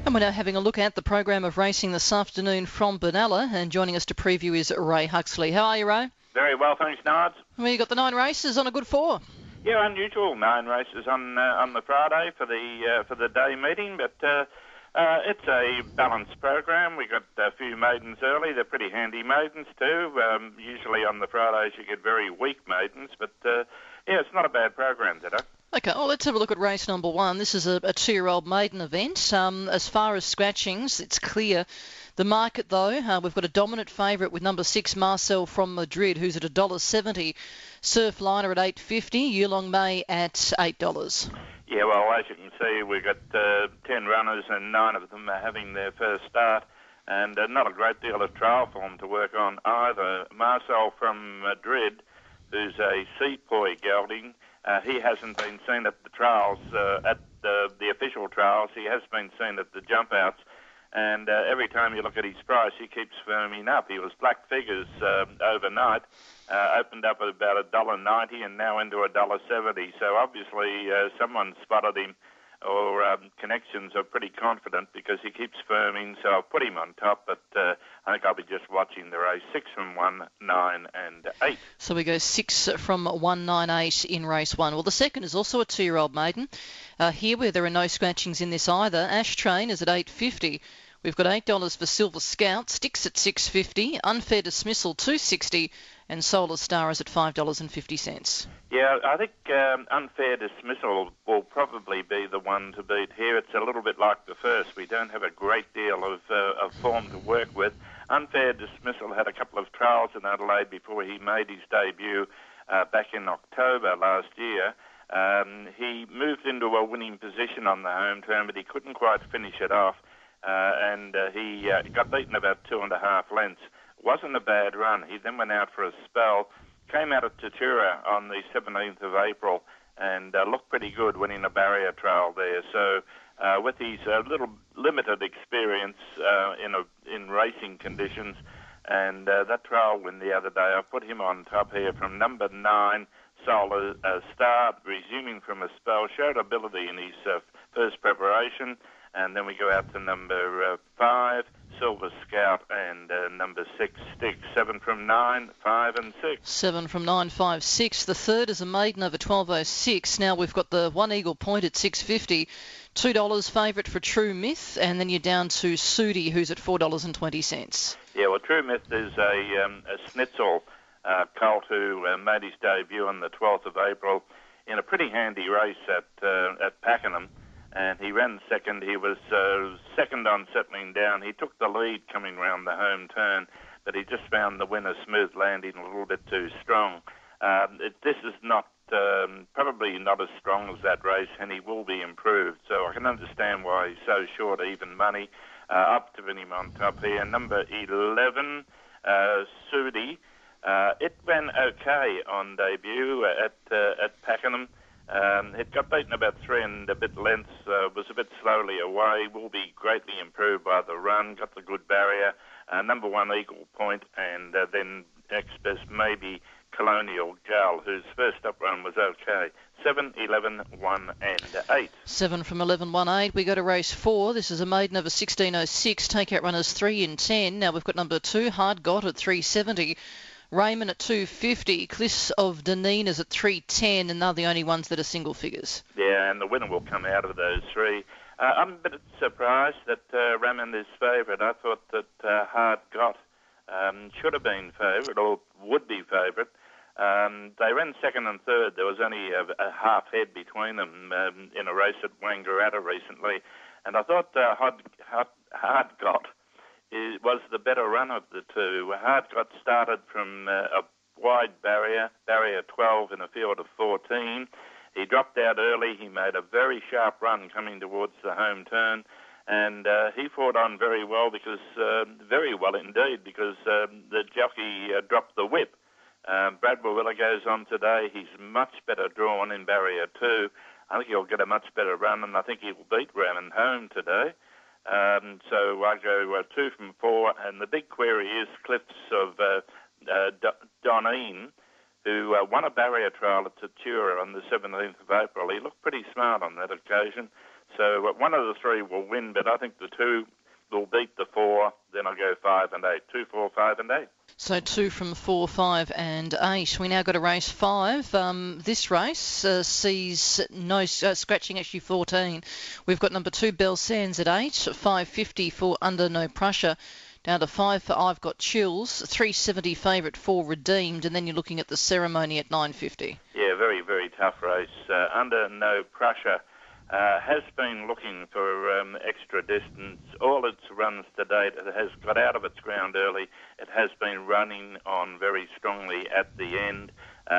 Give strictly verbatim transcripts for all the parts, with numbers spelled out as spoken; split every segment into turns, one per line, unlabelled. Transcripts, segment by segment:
And we're now having a look at the program of racing this afternoon from Benalla, and joining us to preview is Ray Huxley. How are you, Ray?
Very well, thanks, Nards.
Well, you got the nine races on a good four.
Yeah, unusual nine races on uh, on the Friday for the uh, for the day meeting, but uh, uh, it's a balanced program. We got a few maidens early. They're pretty handy maidens too. Um, usually on the Fridays you get very weak maidens, but uh, yeah, it's not a bad program today.
Okay, well, let's have a look at race number one. This is a, a two-year-old maiden event. Um, as far as scratchings, it's clear. The market, though, uh, we've got a dominant favourite with number six, Marcel from Madrid, who's at one dollar seventy. Surf Liner at eight fifty. Yulong May at eight dollars.
Yeah, well, as you can see, we've got uh, ten runners and nine of them are having their first start, and uh, not a great deal of trial form to work on either. Marcel from Madrid, who's a sepoy gelding, Uh, he hasn't been seen at the trials, uh, at the, the official trials. He has been seen at the jump outs. And uh, every time you look at his price, he keeps firming up. He was black figures uh, overnight, uh, opened up at about one dollar ninety and now into one dollar seventy. So obviously uh, someone spotted him, or um, connections are pretty confident because he keeps firming. So I'll put him on top, but uh, I think I'll be just watching the race. Six from one, nine and eight.
So we go six from one, nine, eight in race one. Well, the second is also a two-year-old maiden. Uh, here, where there are no scratchings in this either, Ash Train is at eight fifty. We've got eight dollars for Silver Scout, Sticks at six fifty, Unfair Dismissal two sixty, and Solar Star is at five dollars fifty.
Yeah, I think um, Unfair Dismissal will probably be the one to beat here. It's a little bit like the first. We don't have a great deal of, uh, of form to work with. Unfair Dismissal had a couple of trials in Adelaide before he made his debut uh, back in October last year. Um, he moved into a winning position on the home turn, but he couldn't quite finish it off, uh, and uh, he uh, got beaten about two and a half lengths. Wasn't a bad run. He then went out for a spell, came out of Tatura on the seventeenth of April, and uh, looked pretty good winning a barrier trial there. So uh, with his uh, little limited experience uh, in a, in racing conditions, and uh, that trial win the other day, I put him on top here from number nine, Solar uh, Star, resuming from a spell, showed ability in his uh, first preparation, and then we go out to number uh, five, Silver Scout, and uh, number six, Stick. Seven from nine, five and six.
Seven from nine, five, six. The third is a maiden over twelve oh six. Now we've got the One Eagle Point at six fifty. Two dollars favourite for True Myth, and then you're down to Sudi, who's at four dollars twenty.
Yeah, well, True Myth is a, um, a Schnitzel uh, colt who uh, made his debut on the twelfth of April in a pretty handy race at uh, at Pakenham. And he ran second. He was uh, second on settling down. He took the lead coming round the home turn, but he just found the winner Smooth Landing a little bit too strong. Um, it, this is not um, probably not as strong as that race, and he will be improved. So I can understand why he's so short even money. Uh, up to him on top here. Number eleven, uh, Sudi. Uh, it ran okay on debut at uh, at Pakenham. Um, it got beaten about three and a bit lengths, uh, was a bit slowly away, will be greatly improved by the run, got the good barrier. Uh, number one, Eagle Point, and uh, then next best maybe Colonial Gal, whose first up run was okay. Seven, eleven, one and eight.
Seven from eleven, one, eight. We go to race four. This is a maiden over sixteen oh six. Takeout runners three and ten. Now we've got number two, Hard Got at three seventy. Raymond at two fifty, Cliffs of Dunedin is at three ten, and they're the only ones that are single figures.
Yeah, and the winner will come out of those three. Uh, I'm a bit surprised that uh, Raymond is favourite. I thought that uh, Hard Got um, should have been favourite, or would be favourite. Um, they ran second and third. There was only a, a half head between them um, in a race at Wangaratta recently, and I thought uh, Hard, Hard, Hard Got It was the better run of the two. Hard got started from uh, a wide barrier, barrier twelve in a field of fourteen. He dropped out early. He made a very sharp run coming towards the home turn, and uh, he fought on very well because, uh, very well indeed, because uh, the jockey uh, dropped the whip. Uh, Brad Willa goes on today. He's much better drawn in barrier two. I think he'll get a much better run, and I think he'll beat Raymond home today. Um, so I go uh, two from four, and the big query is Cliffs of uh, uh, Dunedin, who uh, won a barrier trial at Tatura on the seventeenth of April. He looked pretty smart on that occasion. So uh, one of the three will win, but I think the two will beat the four. Then I'll go five and eight. Two, four, five, and eight.
So two from four, five and eight. We now got to race five. Um, this race uh, sees no uh, scratching, actually fourteen. We've got number two, Bell Sands at eight, five fifty for Under No Pressure. Down to five for I've Got Chills, three seventy favourite for Redeemed, and then you're looking at the Ceremony at nine fifty.
Yeah, very, very tough race. Uh, Under No Pressure uh, has been looking for um, extra distance. All its runs to date, it has got out of its ground early. It has been running on very strongly at the end.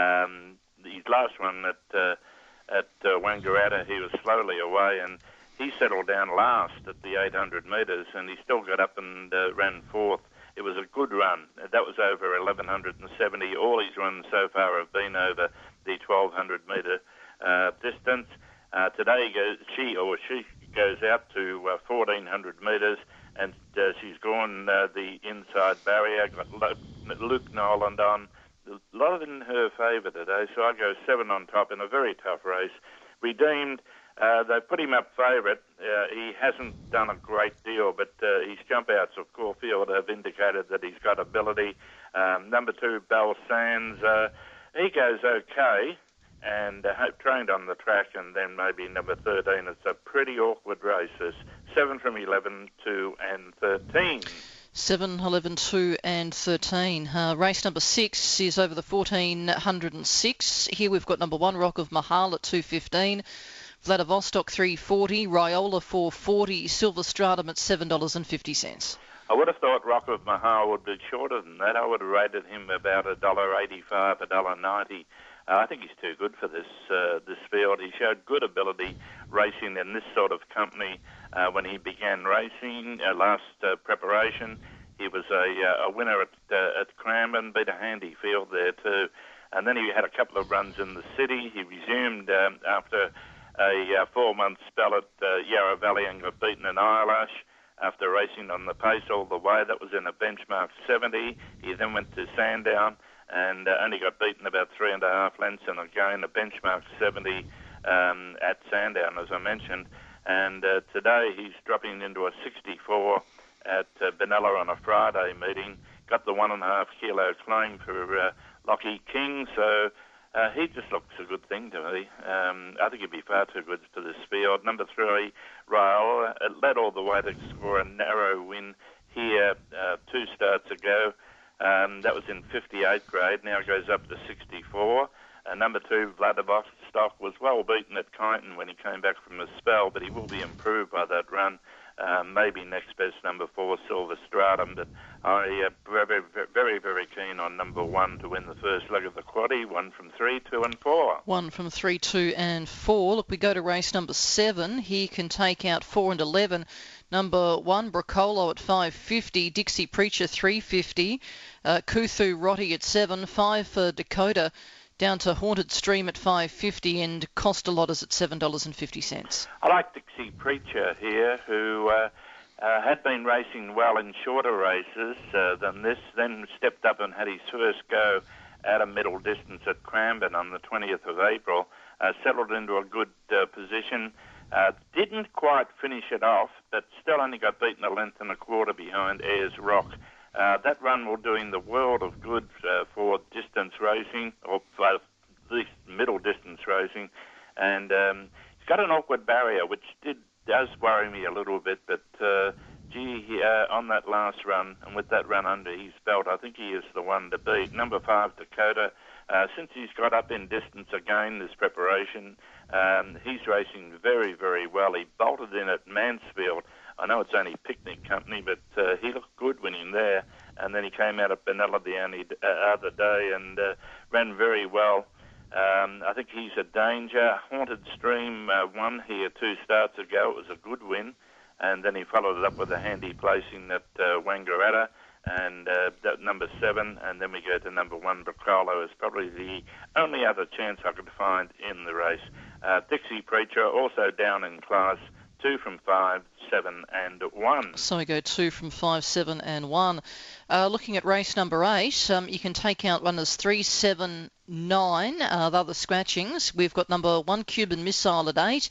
Um, his last one at uh, at uh, Wangaratta, he was slowly away, and he settled down last at the eight hundred metres, and he still got up and uh, ran fourth. It was a good run. That was over eleven seventy. All his runs so far have been over the twelve hundred metre uh, distance. Uh, today, goes, she or she goes out to uh, fourteen hundred metres, and uh, she's gone uh, the inside barrier. Got Luke Noland on. A lot in her favour today, so I go seven on top in a very tough race. Redeemed. Uh, they put him up favourite. Uh, he hasn't done a great deal, but uh, his jump outs of Caulfield have indicated that he's got ability. Um, number two, Bell Sands, uh, he goes okay and uh, trained on the track, and then maybe number thirteen. It's a pretty awkward race. There's seven from eleven, two and thirteen.
seven, eleven, two and thirteen. Uh, race number six is over the fourteen oh six. Here we've got number one, Rock of Mahal at two fifteen. Vladivostok three forty, Riola four forty, Silver Stratum at seven dollars fifty.
I would have thought Rock of Mahal would be shorter than that. I would have rated him about one dollar eighty-five, one dollar ninety. Uh, I think he's too good for this uh, this field. He showed good ability racing in this sort of company uh, when he began racing. Uh, last uh, preparation, he was a, uh, a winner at, uh, at Cranbourne, beat a handy field there too. And then he had a couple of runs in the city. He resumed um, after a uh, four-month spell at uh, Yarra Valley and got beaten in Eyelash after racing on the pace all the way. That was in a benchmark seventy. He then went to Sandown and uh, only got beaten about three and a half lengths, and again a benchmark seventy um, at Sandown, as I mentioned. And uh, today he's dropping into a sixty-four at uh, Benalla on a Friday meeting. Got the one and a half kilo claim for uh, Lockie King, so uh, he just looks a good thing to me. Um, I think he'd be far too good for this field. Number three, Raoul, uh, led all the way to score a narrow win here uh, two starts ago. Um, that was in fifty-eight grade, now goes up to sixty-four. Uh, number two, Vladivostok, was well beaten at Kyneton when he came back from a spell, but he will be improved by that run. Um, maybe next best number four, Silver Stratum, but I uh, very, very, very keen on number one to win the first leg of the quaddie. One from three, two and four.
One from three, two and four. Look, we go to race number seven. He can take out four and eleven. Number one, Bracolo at five fifty, Dixie Preacher three fifty, uh, Kuthu Rotti at seven, five for Dakota, down to Haunted Stream at five fifty, and Costa Lotters at seven dollars fifty.
I like Dixie Preacher here, who uh, uh, had been racing well in shorter races uh, than this, then stepped up and had his first go at a middle distance at Cranbourne on the twentieth of April, uh, settled into a good uh, position. Uh, didn't quite finish it off, but still only got beaten a length and a quarter behind Ayers Rock. Uh, that run will do him the world of good uh, for distance racing, or for at least middle distance racing. And um, he's got an awkward barrier, which did does worry me a little bit. But uh, gee, he, uh, on that last run, and with that run under his belt, I think he is the one to beat. Number five, Dakota. Uh, since he's got up in distance again this preparation, um, he's racing very, very well. He bolted in at Mansfield. I know it's only picnic company, but uh, he looked good winning there. And then he came out at Benalla the only uh, other day and uh, ran very well. Um, I think he's a danger. Haunted Stream uh, won here two starts ago. It was a good win. And then he followed it up with a handy placing at uh, Wangaratta. And uh, that number seven, and then we go to number one, Bracolo, is probably the only other chance I could find in the race. Uh, Dixie Preacher also down in class, two from five, seven and one.
So we go two from five, seven and one. Uh, looking at race number eight, um, you can take out runners three, seven, nine, uh, the other scratchings. We've got number one, Cuban Missile at eight.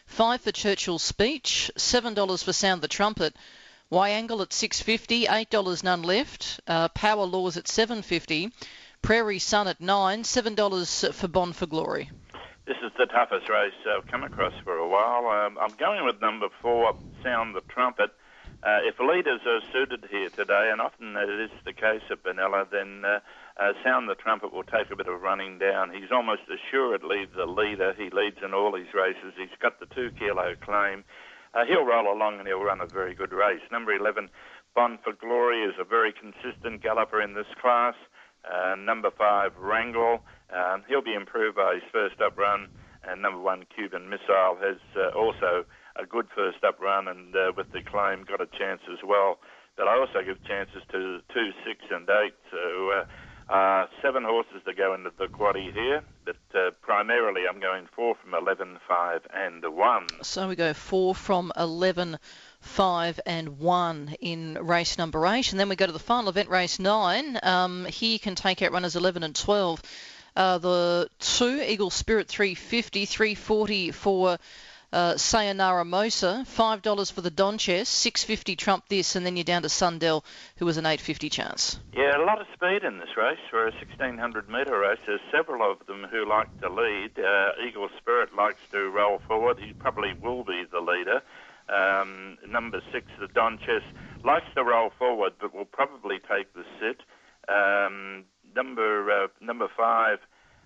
Five for Churchill's Speech, seven dollars for Sound the Trumpet. Wyangle at six fifty, eight dollars none left. Uh, Power Laws at seven fifty. Prairie Sun at nine, seven dollars for Bond for Glory.
This is the toughest race I've come across for a while. Um, I'm going with number four, Sound the Trumpet. Uh, if leaders are suited here today, and often it is the case at Benalla, then uh, uh, Sound the Trumpet will take a bit of running down. He's almost assuredly the leader. He leads in all his races. He's got the two-kilo claim. Uh, he'll roll along and he'll run a very good race. Number eleven, Bond for Glory, is a very consistent galloper in this class. Uh, number five, Wrangle, um, he'll be improved by his first up run. And number one, Cuban Missile, has uh, also a good first up run, and uh, with the claim got a chance as well. But I also give chances to two, six, and eight. So uh, uh, seven horses to go into the quaddie here, but uh, primarily I'm going four from eleven, five, and one.
So we go four from eleven, five, and one in race number eight, and then we go to the final event, race nine. Um, here you can take out runners eleven and twelve. Uh, the two, Eagle Spirit three fifty, three forty for uh, Sayonara Mosa, five dollars for the Donchess, six fifty Trump This, and then you're down to Sundell, who was an eight fifty chance.
Yeah, a lot of speed in this race for a sixteen hundred metre race. There's several of them who like to lead. Uh, Eagle Spirit likes to roll forward. He probably will be the leader. Um, number six, the Donchess, likes to roll forward, but will probably take the sit. Um, number uh, number five,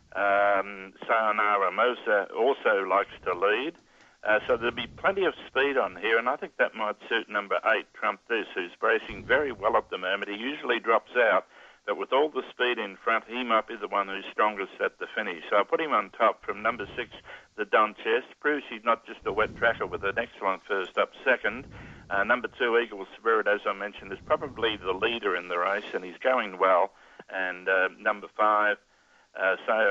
um, Sayonara Mosa, also likes to lead. Uh, so there'll be plenty of speed on here, and I think that might suit number eight, Trump This, who's bracing very well at the moment. He usually drops out, but with all the speed in front, he might be the one who's strongest at the finish. So I put him on top from number six, the Donchess. Proves he's not just a wet tracker with an excellent first up second. Uh, number two, Eagle Spirit, as I mentioned, is probably the leader in the race, and he's going well. And uh, number five, uh,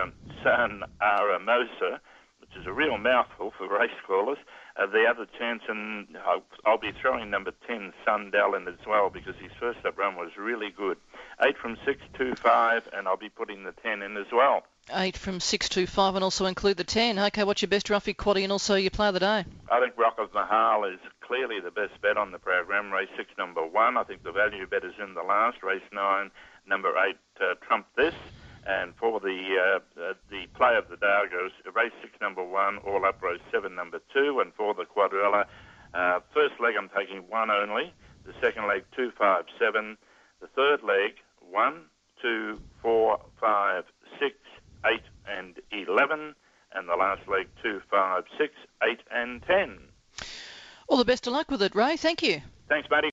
Sayonara Mosa, which is a real mouthful for race callers. Uh, the other chance, and I'll, I'll be throwing number ten, Sundell, in as well, because his first up run was really good. Eight from six, two, five, and I'll be putting the ten in as well.
Eight from six, two, five, and also include the ten. Okay, what's your best Ruffy quaddie and also your play of the day?
I think Rock of Mahal is clearly the best bet on the program. Race six, number one. I think the value bet is in the last. Race nine, number eight, uh, Trump This. And for the uh, uh, the play of the day, I goes race six, number one, all up, race seven, number two. And for the quadrilla, uh, first leg I'm taking one only. The second leg, two, five, seven. The third leg, one, two, four, five, six, eight, and eleven. And the last leg, two, five, six, eight, and ten.
All the best of luck with it, Ray. Thank you.
Thanks, Matty.